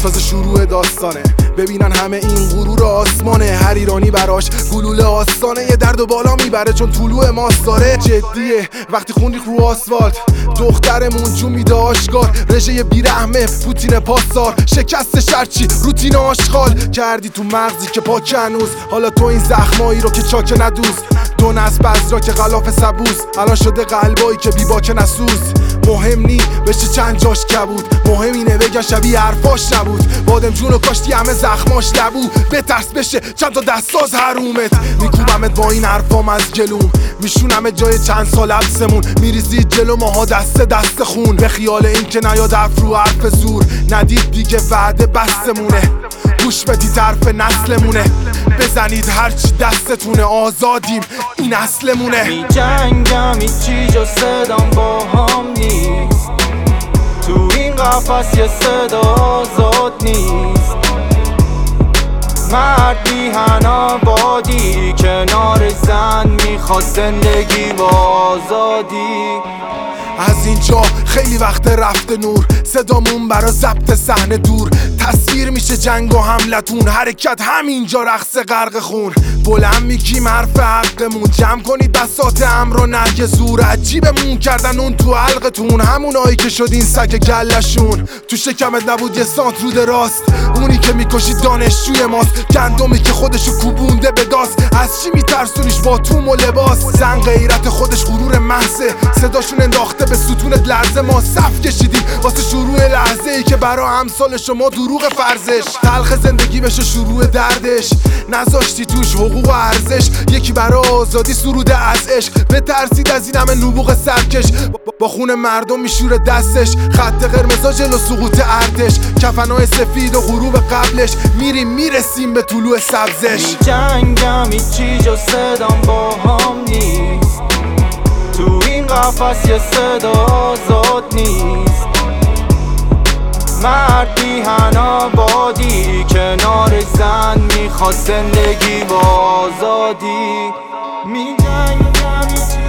تازه شروع داستانه. ببینن همه این غرور آسمانه، هر ایرانی براش گلوله آستانه. یه درد و بالا میبره چون طلوع ماست داره. جدیه وقتی خون ریخت رو آسفالت، دخترمون جون میده آشکار. رژه بیرحمه پوتین پاسار، شکست شرچی روتین آشغال کردی تو مغزی که پاک هنوز. حالا تو این زخمایی رو که چاک ندوز، دو نصب بزرا که غلاف سبوز، الان شده قلبایی که بی باک نسوز. مهم نی بشه چند جاش کبود، مهم اینه بگن شبیه حرفاش نبود. بادم جونو کاشتی همه زخماش لبو، بترس بشه چند تا دستاز حرومت. میکوبمت با این حرفام از گلوم، میشونمت جای چند سال حبسمون. میریزی جلو ماها دست خون، به خیال این که نیاد حرف رو حرف زور. ندید دیگه وعده بستمونه، گوش بدید حرف نسلمونه. بزنید هرچی دستتونه، آزادیم این اصلمونه. می جنگم هیچی جز صدام با هم نیست، تو این قفس یه صدا آزاد نیست. مردی هن بادی کنار زن میخواد زندگی با آزادی. از اینجا خیلی وقت رفته نور، صدامون برا ضبط صحنه دور. تصویر میشه جنگ و حملتون، حرکت همینجا رقص غرق خون. بلند میگیم حرف حقمون، جمع کنید بساط امر و نهی زور. عجیبمون کردن اون تو حلقتون، همونایی که شدین سگ گلشون. تو شکمت نبود یه سانت رو دراست، اونی که میکشید دانشجوی ماست. گندمی که خودشو کوبونده به داست، از چی میترسونیش با توم و لباس. زن غیرت خودش غرور محضه، صداشون انداخته به ستونت لرزه. ما صف کشیدیم واسه شروع لحظه ای که برا امثال شما دروغ فرزش. تلخ زندگی بشه شروع دردش، نذاشتی توش حقوق و ارزش. یکی برا آزادی سروده از عشق، بترسید از این همه نبوغ سرکش. با خون مردم میشوره دستش، خط قرمزا جلو سقوط ارتش. کفنای سفید و غروب قبلش، میریم میرسیم به طلوع سبزش. می جنگم هیچی جز صدام با هم نیست، تو این قفس یه صدا آزاد نیست. مردی هن بادی کنار زن میخواد زندگی با آزادی. می جنگم